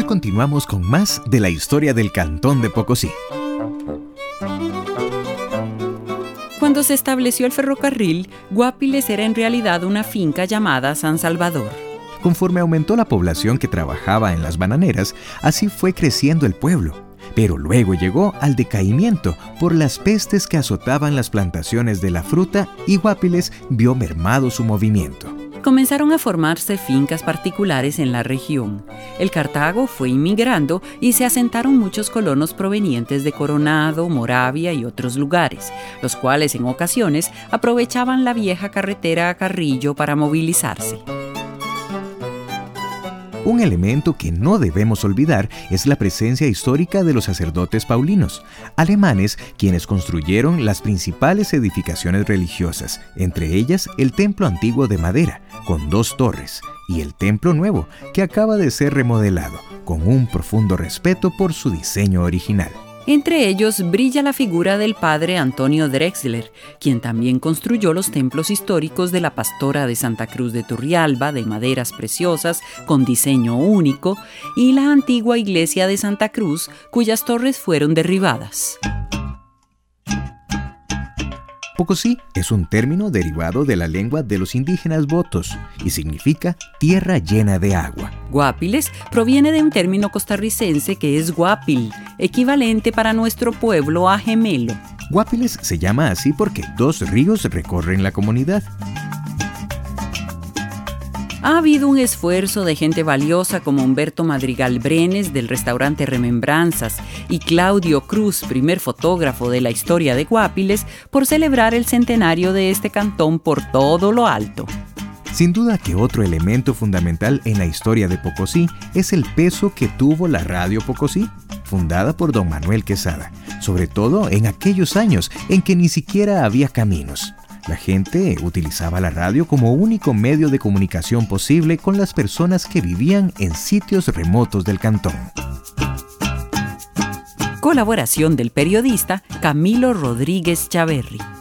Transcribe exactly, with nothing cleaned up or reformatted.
Hoy continuamos con más de la historia del Cantón de Pocosí. Cuando se estableció el ferrocarril, Guapiles era en realidad una finca llamada San Salvador. Conforme aumentó la población que trabajaba en las bananeras, así fue creciendo el pueblo. Pero luego llegó al decaimiento por las pestes que azotaban las plantaciones de la fruta y Guapiles vio mermado su movimiento. Comenzaron a formarse fincas particulares en la región. El Cartago fue inmigrando y se asentaron muchos colonos provenientes de Coronado, Moravia y otros lugares, los cuales en ocasiones aprovechaban la vieja carretera a Carrillo para movilizarse. Un elemento que no debemos olvidar es la presencia histórica de los sacerdotes paulinos, alemanes quienes construyeron las principales edificaciones religiosas, entre ellas el templo antiguo de madera, con dos torres, y el templo nuevo, que acaba de ser remodelado, con un profundo respeto por su diseño original. Entre ellos brilla la figura del padre Antonio Drexler, quien también construyó los templos históricos de la Pastora de Santa Cruz de Turrialba, de maderas preciosas, con diseño único, y la antigua iglesia de Santa Cruz, cuyas torres fueron derribadas. Pocosí es un término derivado de la lengua de los indígenas botos y significa tierra llena de agua. Guapiles proviene de un término costarricense que es guapil, equivalente para nuestro pueblo a gemelo. Guapiles se llama así porque dos ríos recorren la comunidad. Ha habido un esfuerzo de gente valiosa como Humberto Madrigal Brenes del restaurante Remembranzas y Claudio Cruz, primer fotógrafo de la historia de Guapiles, por celebrar el centenario de este cantón por todo lo alto. Sin duda que otro elemento fundamental en la historia de Pocosí es el peso que tuvo la Radio Pocosí, fundada por don Manuel Quesada, sobre todo en aquellos años en que ni siquiera había caminos. La gente utilizaba la radio como único medio de comunicación posible con las personas que vivían en sitios remotos del cantón. Colaboración del periodista Camilo Rodríguez Chaverri.